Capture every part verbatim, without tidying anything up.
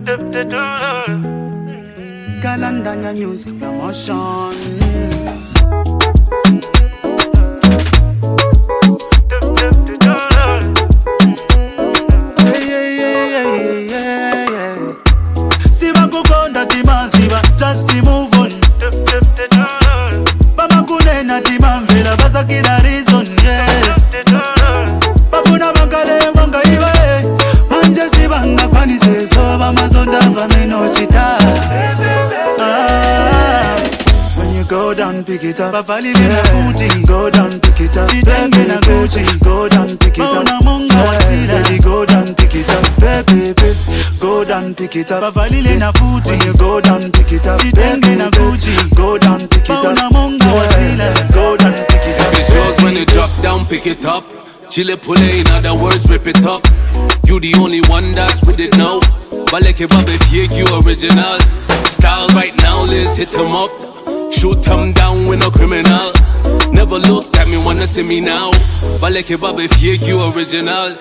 Galandanya Music Promotion. Just move on. Bama kunena timamvela basakira reason, yeah. Bafuna bankale monga iwe manje sibanga kwanise so bamazonda vameno chita. Ah, when you go down pick it up, bafali na futi. Go down pick it up, chitenge na Gucci. Go down pick it up, monga wasila. Baby go down pick it up, baby baby. Go down pick it up, bafali na futi. When you go down pick it up, chitenge na Gucci. Go down pick it up, monga wasila. Go down pick it up. If it's yours when you drop down, pick it up. Chile pule, in other words, rip it up. You the only one that's with it now. Baleke babe fake, you original. Style right now, let's hit them up. Shoot them down, we no criminal. Never looked at me, wanna see me now. Baleke babe fake, you original.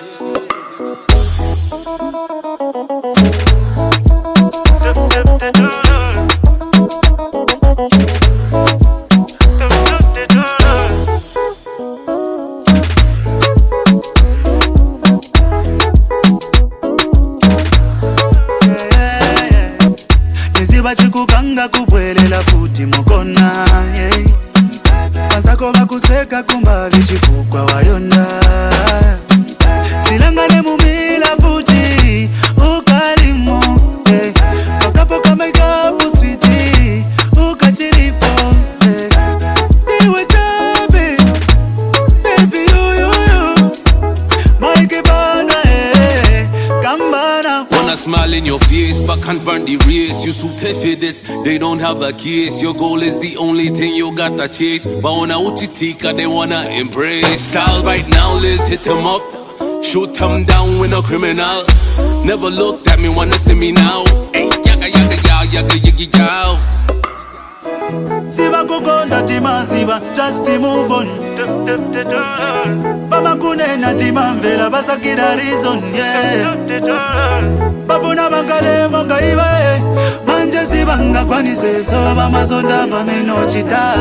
Chikukanga kubwelela futi mukona, yeah. Pasako bakuseka kumbali chifukwa wayonda. Silangane mumila futi ukalimo, yeah. Wakapoka makeup sweetie ukachilipo, yeah. Diwe chabe baby you you you Mike bana, eh kambana. Wanna smile in your face but can't burn the race. You suited for this, they don't have a case. Your goal is the only thing you gotta chase. But on a uchitika they wanna embrace. Style right now, let's hit them up. Shoot them down, we no criminal. Never looked at me, wanna see me now. Hey, yaga yaga yaga yaga yaga yaga. Siba kukonda tima siba, just move on. Bama kunena tima mvela basakira reason, yeah. Bafuna bankale monga iwe manje sibanga kwanise so bamazonda vameno chita.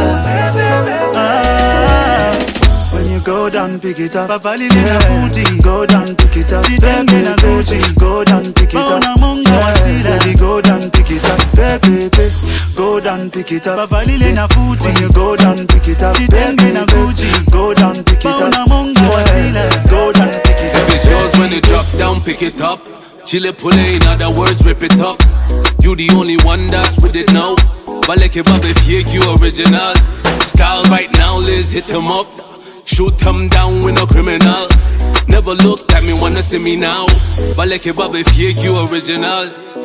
Ah, when you go down pick it up, bafali na futi. Go down pick it up, chitenge na Gucci. Go down pick it up, monga wasila. Baby go down pick it up, baby baby. Go down pick it up, bafali na futi. When you go down pick it up, chitenge na Gucci. Go down pick it up, monga wasila. Go down pick it up. If it's yours when you drop down, pick it up. Chile pule, in other words, rip it up. You the only one that's with it now. Baleke babe fake, you original. Style right now, let's hit them up. Shoot them down, we no criminal. Never looked at me, wanna see me now. Baleke babe fake, you original.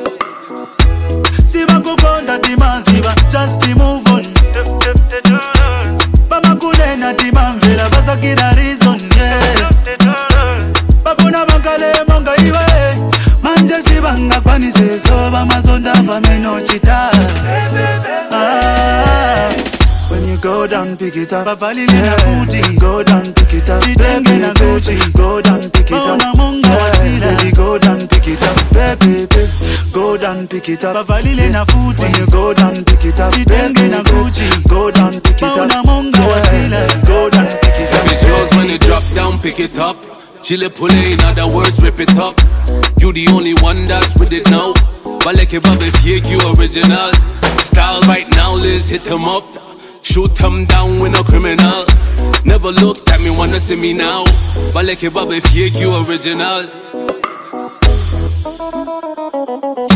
Siba kukonda tima siba, just move on. Bama kunena tima mvela basakira reason, yeah. Bafuna bankale monga iwe manje sibanga kwanise so bamazonda vameno chita. Ah, when you go down pick it up, bafali na futi. Go down pick it up, chitenge na Gucci. Go down pick it up, monga wasila. Baby go down pick it up, baby baby. Go down pick it up, bafali na futi. When you go down pick it up, chitenge na Gucci. Go down pick it up, monga wasila. Go down pick it up. If it's yours when you drop down, pick it up. Chile pule, in other words, rip it up. You the only one that's with it now. Baleke babe fake, you original. Style right now, let's hit them up. Shoot them down, we no criminal. Never looked at me, wanna see me now. Baleke babe fake, you original.